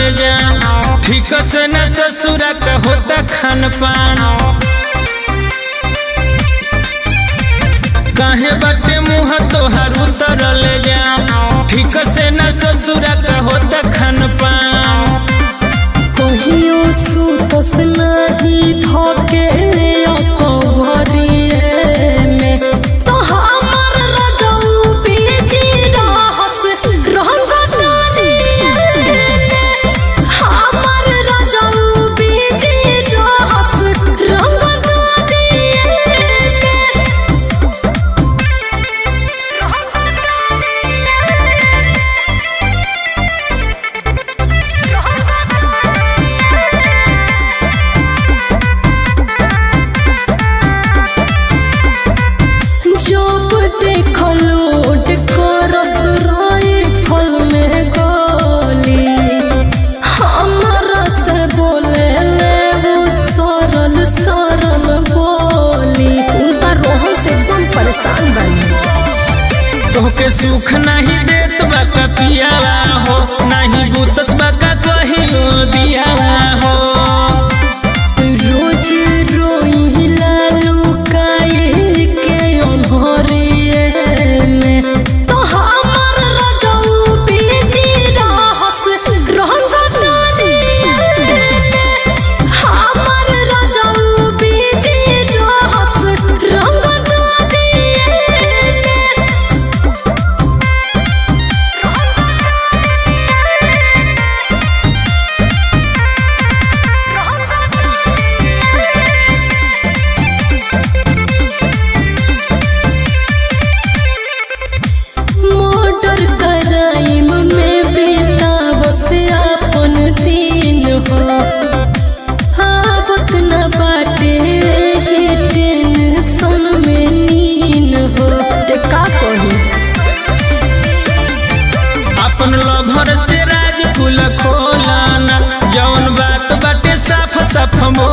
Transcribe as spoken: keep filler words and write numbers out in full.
जा ठीक से न ससुरा का होता खान पान काहे बाटे मुँह तोहार उतरल जा ठीक से न ससुरा का होता खान पान कहियो सुतस नहीं धोके तोहके सुख नहीं देत बाका पियावा हो नहीं बुतत बाका कहियो दियावा हो रोज रोई लालू काये के ओन्हरिए में तो हमर रजऊ बीजी रहस रंगतानिए हमर रजऊ बीजी रहस रंगतानिए अपन लभर से राज कुल खोलाना जौन बात बाटे साफ साफ